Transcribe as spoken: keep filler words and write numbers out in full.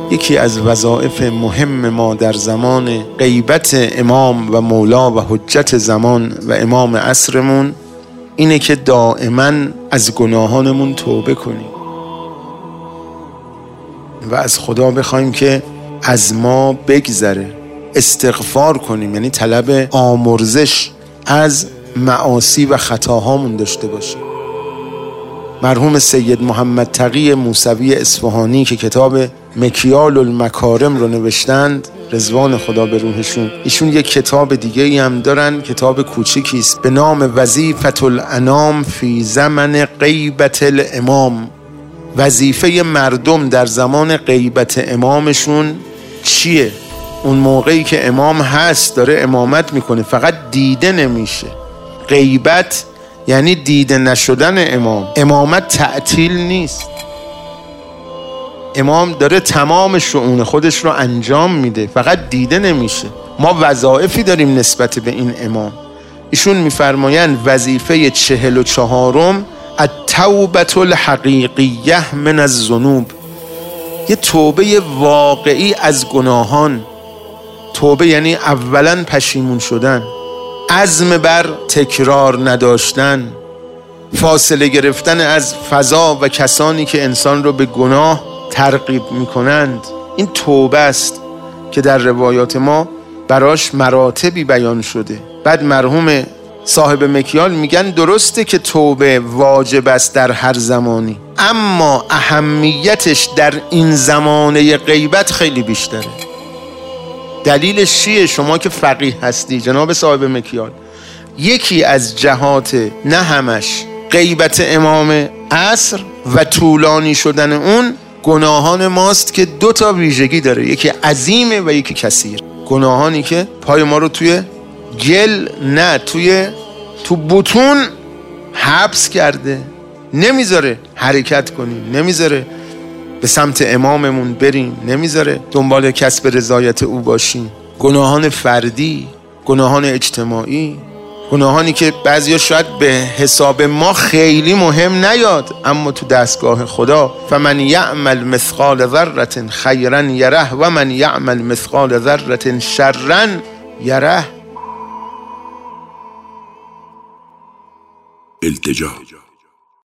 یکی از وظایف مهم ما در زمان غیبت امام و مولا و حجت زمان و امام عصرمون اینه که دائما از گناهانمون توبه کنیم و از خدا بخوایم که از ما بگذره، استغفار کنیم، یعنی طلب آمرزش از معاصی و خطاهامون داشته باشیم. مرحوم سید محمد تقی موسوی اصفهانی که کتاب مکیال المکارم رو نوشتند، رضوان خدا به روحشون، ایشون یک کتاب دیگه ای هم دارن، کتاب کوچیکی است به نام وظیفة الانام فی زمن غیبت الامام. وظیفه مردم در زمان غیبت امامشون چیه؟ اون موقعی که امام هست داره امامت میکنه، فقط دیده نمیشه. غیبت یعنی دیده نشدن امام. امامت تعطیل نیست، امام داره تمام شؤون خودش رو انجام میده، فقط دیده نمیشه. ما وظایفی داریم نسبت به این امام. ایشون میفرمایند وظیفه چهل و چهارم التوبة الحقیقیه من الذنوب، یه توبه واقعی از گناهان. توبه یعنی اولا پشیمون شدن، عزم بر تکرار نداشتن، فاصله گرفتن از فضا و کسانی که انسان رو به گناه ترغیب میکنند. این توبه است که در روایات ما براش مراتبی بیان شده. بعد مرحوم صاحب مکیال میگن درسته که توبه واجب است در هر زمانی، اما اهمیتش در این زمانه غیبت خیلی بیشتره. دلیلش چیه؟ شما که فقیه هستی جناب صاحب مکیال، یکی از جهات، نه همش، غیبت امام عصر و طولانی شدن اون گناهان ماست که دو تا ویژگی داره، یکی عظیمه و یکی کثیر. گناهانی که پای ما رو توی گل، نه توی تو بطون حبس کرده، نمیذاره حرکت کنیم، نمیذاره به سمت اماممون بریم، نمیذاره دنبال کسب رضایت او باشیم. گناهان فردی، گناهان اجتماعی، گناهانی که بعضیا شاید به حساب ما خیلی مهم نیاد، اما تو دستگاه خدا فمن یعمل مثقال ذره خیرا یره و من یعمل مثقال ذره شرا یره. التجا